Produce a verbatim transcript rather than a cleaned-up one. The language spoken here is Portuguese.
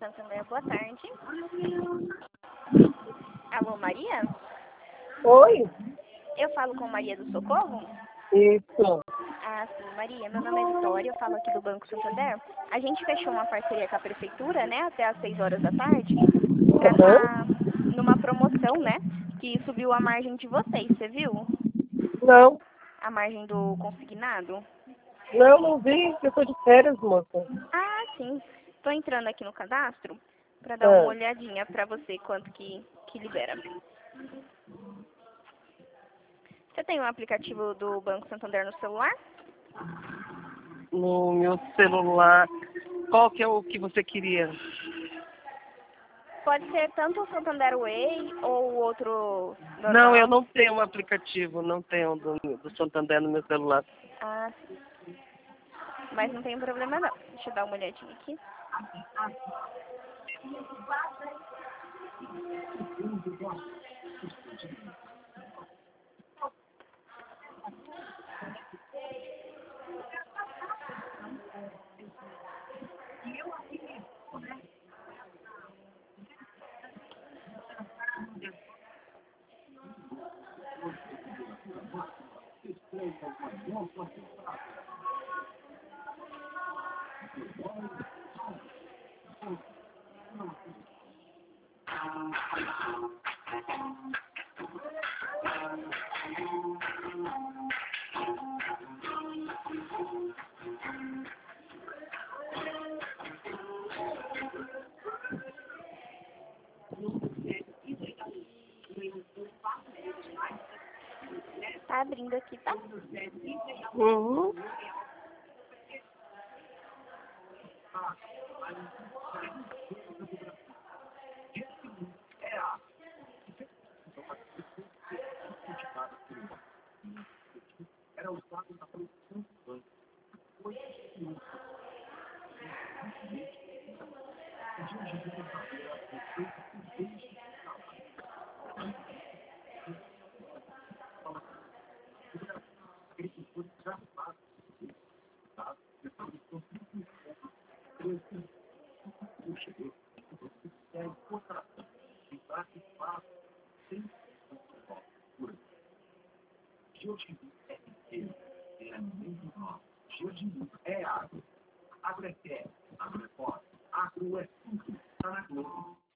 Santander, boa tarde. Alô, Maria? Oi? Eu falo com Maria do Socorro? Isso. Ah, sim, Maria. Meu nome é Vitória, eu falo aqui do Banco Santander. A gente fechou uma parceria com a Prefeitura, né, até às seis horas da tarde, para estar Uhum. numa promoção, né, que subiu a margem de vocês, você viu? Não. A margem do consignado? Não, não vi. Eu tô de férias, moça. Ah, sim. Estou entrando aqui no cadastro para dar uma Ah, olhadinha para você quanto que, que libera. Você tem um aplicativo do Banco Santander no celular? no meu celular. Qual que é o que você queria? Pode ser tanto o Santander Way ou o outro Não, eu normal. não tenho um aplicativo. Não tenho do, do Santander no meu celular. Ah, sim. Mas não tem problema não. Deixa eu dar uma olhadinha aqui. Tá abrindo aqui, tá? Uhum. É agro. Agro é terra, agro é forte, agro é tudo. Tá na Globo.